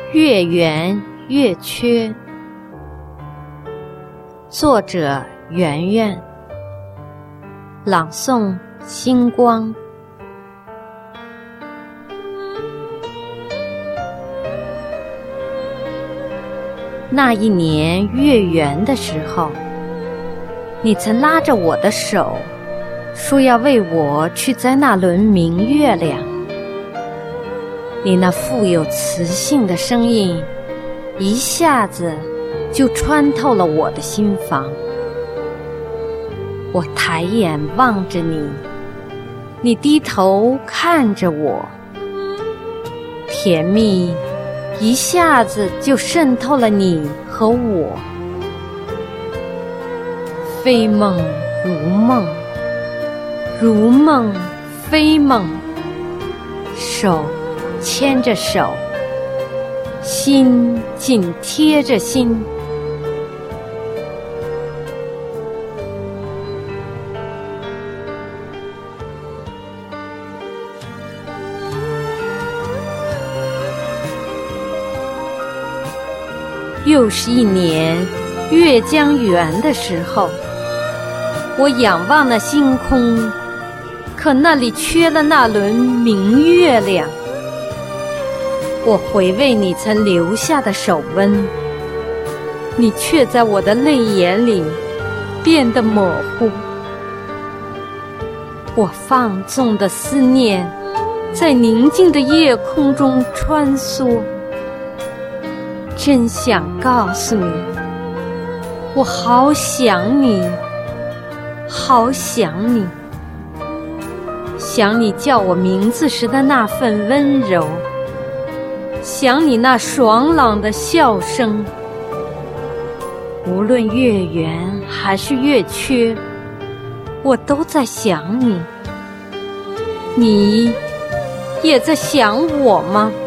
月圆月缺，作者圆圆，朗诵星光。那一年月圆的时候，你曾拉着我的手，说要为我去摘那轮明月亮。你那富有磁性的声音，一下子就穿透了我的心房。我抬眼望着你，你低头看着我，甜蜜一下子就渗透了你和我。非梦如梦，如梦非梦，手牵着手，心紧贴着心。又是一年月将圆的时候，我仰望那星空，可那里缺了那轮明月亮。我回味你曾留下的手温，你却在我的泪眼里变得模糊。我放纵的思念在宁静的夜空中穿梭，真想告诉你，我好想你，好想你，想你叫我名字时的那份温柔，想你那爽朗的笑声。无论月圆还是月缺，我都在想你。你也在想我吗？